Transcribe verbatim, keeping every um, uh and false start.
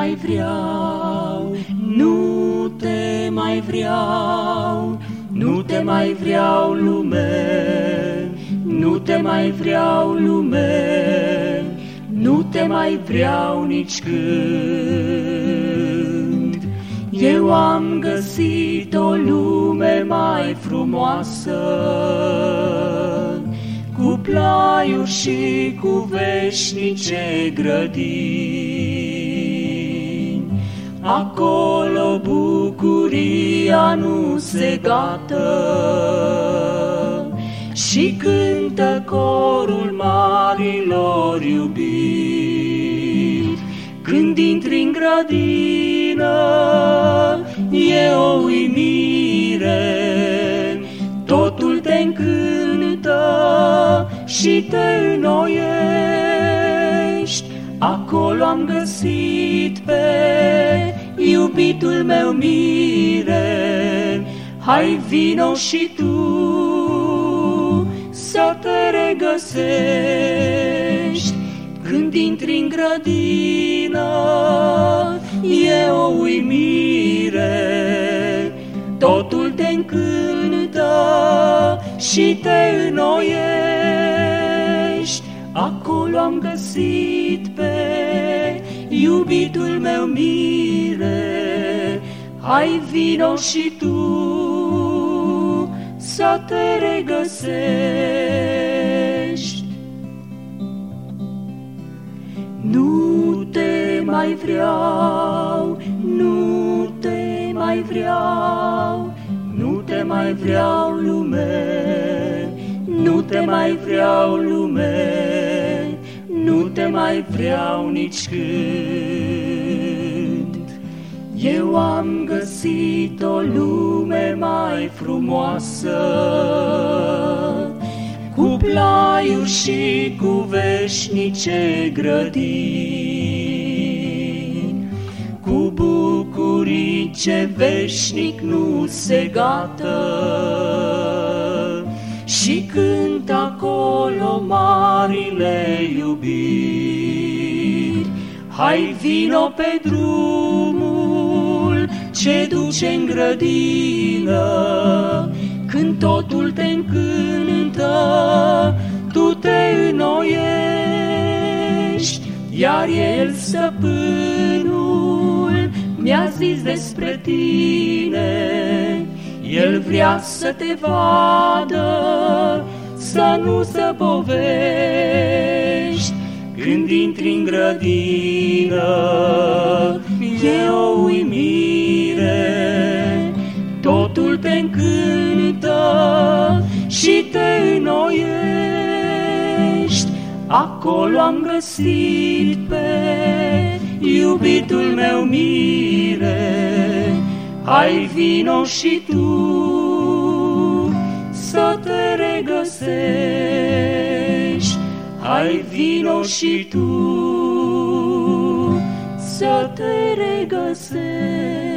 mai vreau, nu te mai vreau, nu te mai vreau, lume, nu te mai vreau, lume, nu te mai vreau nici când. Eu am găsit o lume mai frumoasă, cu plaiuri și cu veșnice grădini. Acolo bucuria nu se gată și cântă corul marilor iubiri. Când intri în grădină, e o uimire, totul te încântă și te înnoiești. Acolo am găsit pe iubitul meu mire. Hai, vino și tu să te regăsești. Când intri în grădină, e o uimire, totul te încântă și te înnoiești. Acolo am găsit pe iubitul meu mire. Hai, vino și tu să te regăsești. Nu te mai vreau, nu te mai vreau, nu te mai vreau, lume, nu te mai vreau, lume, nu te mai vreau nici când. Eu am găsit o lume mai frumoasă, cu plaiuri și cu veșnice grădini, cu bucurii ce veșnic nu se gată și cânt acolo marile iubiri. Hai, vino pe drumul ce duce în grădină, când totul te încântă, tu te înnoiești. Iar el, stăpânul, mi-a zis despre tine. El vrea să te vadă, să nu zăbovești. Când intri în grădină, e o uimire, totul te încântă și te înnoiești. Acolo am găsit pe iubitul meu mire. Hai, vino și tu să te regăsești. Hai, vino și tu să te regăsești.